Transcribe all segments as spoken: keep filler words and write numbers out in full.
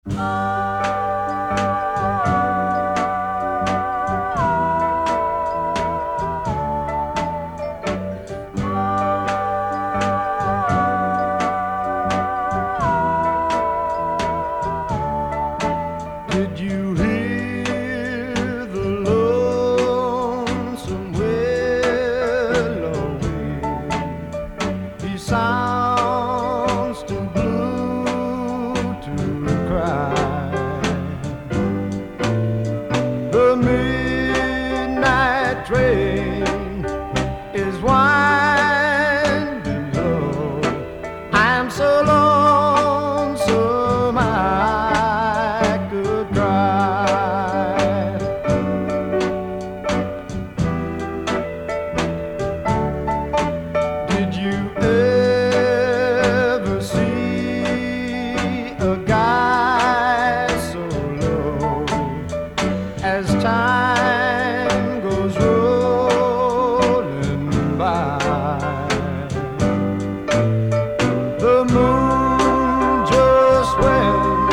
Did you hear the lonesome willow wind? He sounds too blue to cry. The midnight train is winding low. I'm so lonesome I could cry. Did you ever see a guy so low as time goes rolling by? The moon just went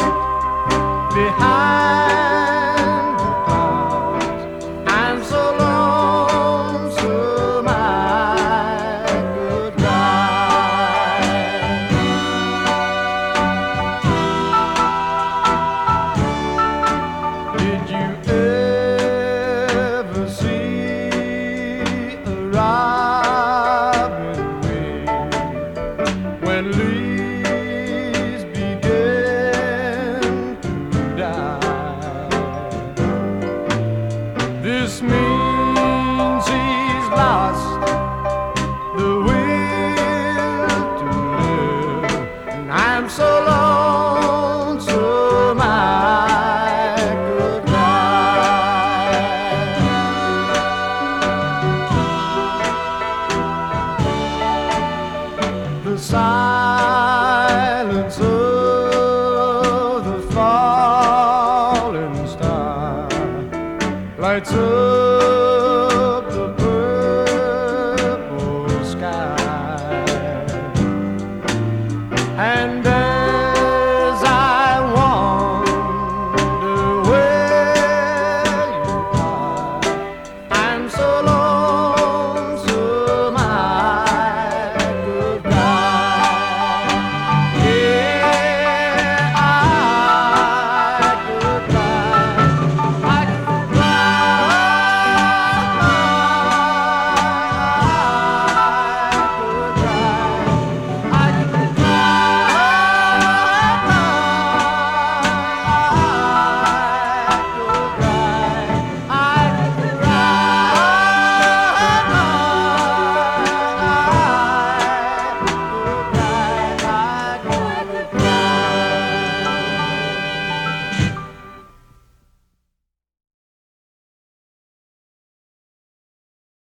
behind the clouds. I'm so lonesome I could cry. Did you ever see a robin wing when leaves begin to die? This means he's lost the will to live, and I'm so lonesome I could cry. The silence of the falling star lights up